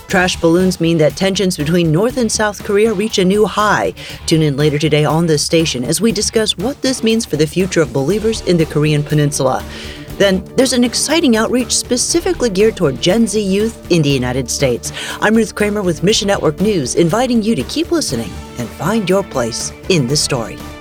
Trash balloons mean that tensions between North and South Korea reach a new high. Tune in later today on this station as we discuss what this means for the future of believers in the Korean Peninsula. Then there's an exciting outreach specifically geared toward Gen Z youth in the United States. I'm Ruth Kramer with Mission Network News, inviting you to keep listening and find your place in the story.